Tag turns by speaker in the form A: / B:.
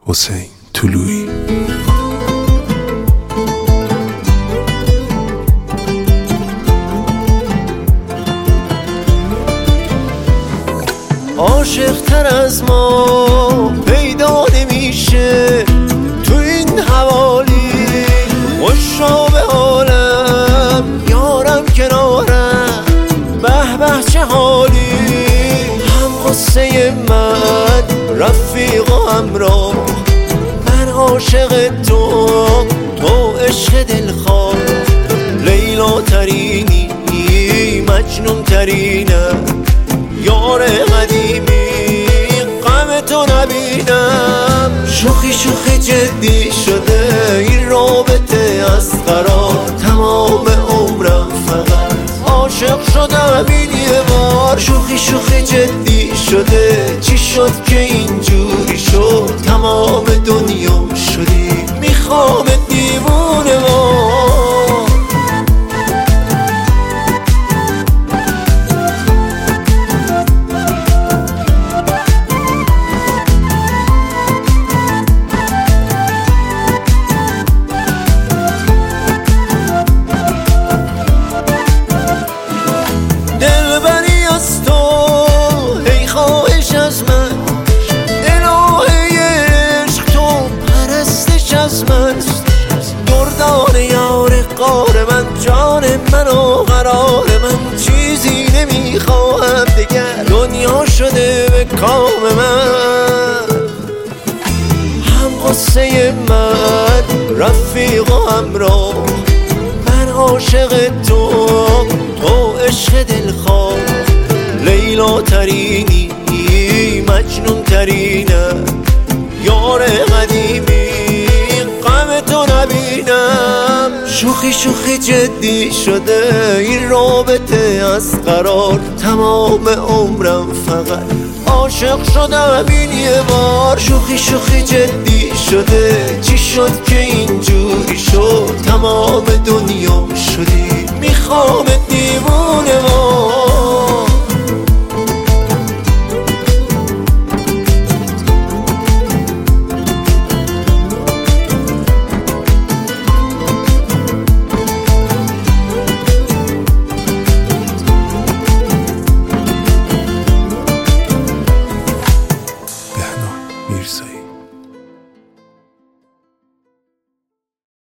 A: حسین طلویی.
B: عاشق تر از ما پیدا نمیشه تو این حوالی، خوشا به حالم یارم کنارم، به به چه حالی. هم قصه من رفیق و همراه، من عاشق تو عشق دلخواه. لیلا ترینی مجنون ترینم، یار قدیمی غم تو نبینم. شوخی شوخی جدی شده این رابطه از قرار، تمام عمرم فقط عاشق شدم این یه بار. شوخی شوخی جدی شده چی شد که اینجوری شد، تمام دنیا شدی میخوام دیوونه وار. دلبری از تو ای خواهش از من، الهه عشق تو پرستش از من. دردان یار قار من، جان من و قرار من، چیزی نمیخواهم دگر، دنیا شده به کام من. هم قصه من رفیق و همراه، من عاشق تو عشق دلخواه. لیلا ترینی مجنون ترینم، یار قدیمی غم تو نبینم. شوخی شوخی جدی شده این رابطه از قرار، تمام عمرم فقط عاشق شدم این یه بار. شوخی شوخی جدی شده چی شد که اینجوری شد، تمام دنیا شدی میخوام دیوونه وار.